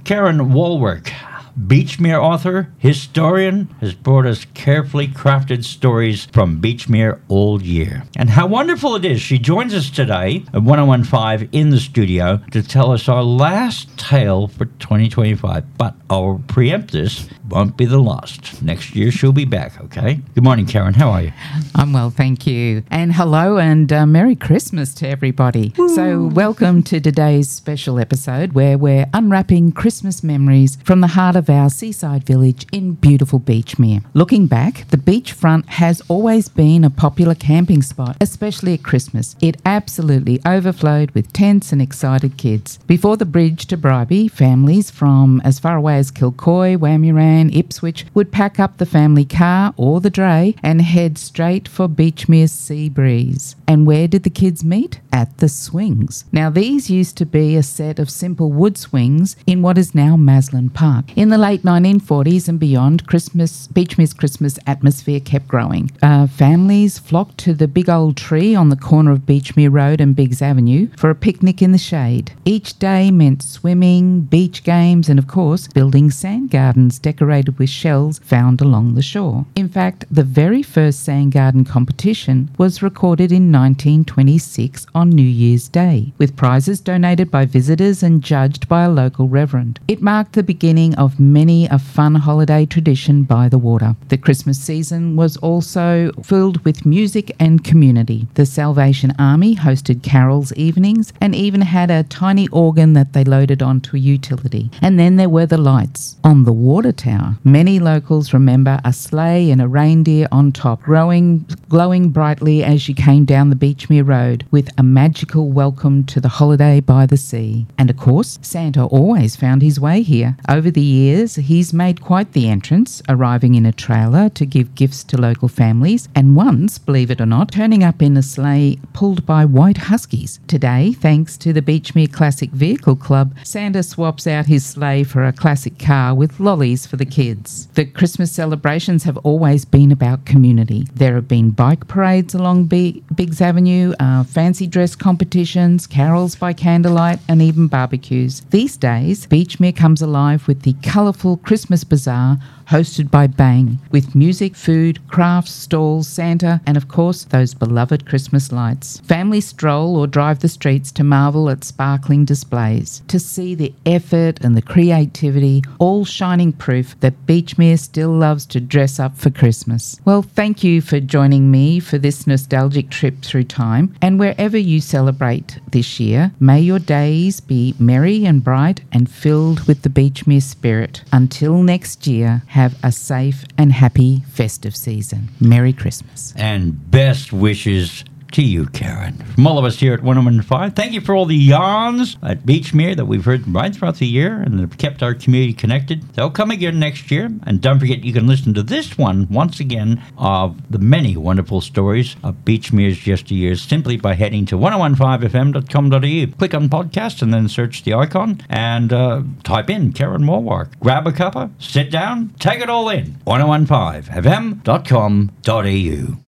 Karen Walwork, Beachmere author, historian, has brought us carefully crafted stories from Beachmere all year. And how wonderful it is she joins us today at 1015 in the studio to tell us our last tale for 2025. But I'll preempt this, won't be the last. Next year she'll be back, okay? Good morning, Karen. How are you? I'm well, thank you. And hello and Merry Christmas to everybody. Woo. So welcome to today's special episode where we're unwrapping Christmas memories from the heart of our seaside village in beautiful Beachmere. Looking back, the beachfront has always been a popular camping spot, especially at Christmas. It absolutely overflowed with tents and excited kids. Before the bridge to Bribie, families from as far away as Kilcoy, Wamuran, Ipswich would pack up the family car or the dray and head straight for Beachmere's sea breeze. And where did the kids meet? At the swings. Now, these used to be a set of simple wood swings in what is now Maslin Park. In the late 1940s and beyond, Beachmere's Christmas atmosphere kept growing. Families flocked to the big old tree on the corner of Beachmere Road and Biggs Avenue for a picnic in the shade. Each day meant swimming, beach games, and of course, building sand gardens decorated with shells found along the shore. In fact, the very first sand garden competition was recorded in 1926 on New Year's Day, with prizes donated by visitors and judged by a local reverend. It marked the beginning of many a fun holiday tradition by the water. The Christmas season was also filled with music and community. The Salvation Army hosted carols evenings and even had a tiny organ that they loaded onto a utility. And then there were the lights on the water tower. Many locals remember a sleigh and a reindeer on top, glowing brightly as you came down the Beachmere Road with a magical welcome to the holiday by the sea. And of course, Santa always found his way here. Over the years, he's made quite the entrance, arriving in a trailer to give gifts to local families, and once, believe it or not, turning up in a sleigh pulled by white huskies. Today, thanks to the Beachmere Classic Vehicle Club, Santa swaps out his sleigh for a classic car with lollies for the kids. The Christmas celebrations have always been about community. There have been bike parades along Biggs Avenue, fancy dress competitions, carols by candlelight, and even barbecues. These days, Beachmere comes alive with the colourful Christmas bazaar hosted by Bang, with music, food, crafts, stalls, Santa, and of course those beloved Christmas lights. Families stroll or drive the streets to marvel at sparkling displays, to see the effort and the creativity, all shining proof that Beachmere still loves to dress up for Christmas. Well, thank you for joining me for this nostalgic trip through time, and wherever you celebrate this year, may your days be merry and bright and filled with the Beachmere spirit. Until next year, have a safe and happy festive season. Merry Christmas. And best wishes to you, Karen. From all of us here at 1015, thank you for all the yarns at Beachmere that we've heard right throughout the year and have kept our community connected. They'll come again next year. And don't forget, you can listen to this one once again of the many wonderful stories of Beachmere's yesteryears simply by heading to 1015fm.com.au. Click on podcast and then search the icon and type in Karen Walwork. Grab a cuppa, sit down, take it all in. 1015fm.com.au.